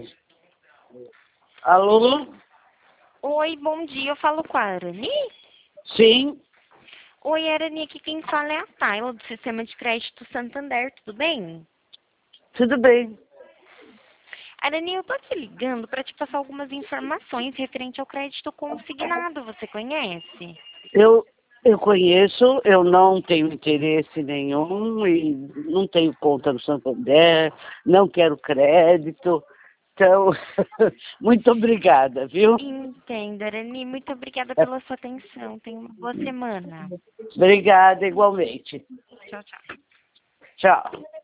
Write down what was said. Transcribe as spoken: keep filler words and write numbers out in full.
Alô? Oi, bom dia. Eu falo com a Arani? Sim, Oi, Arani. Aqui quem fala é a Tayla, do Sistema de Crédito Santander. Tudo bem? tudo bem. Arani, eu tô te ligando para te passar algumas informações referente ao crédito consignado. Você conhece? Eu, eu conheço, eu não tenho interesse nenhum e não tenho conta no Santander, não quero crédito. Então, muito obrigada, viu? Entendo, Arani. Muito obrigada pela sua atenção. Tenha uma boa semana. Obrigada igualmente. Tchau, tchau. Tchau.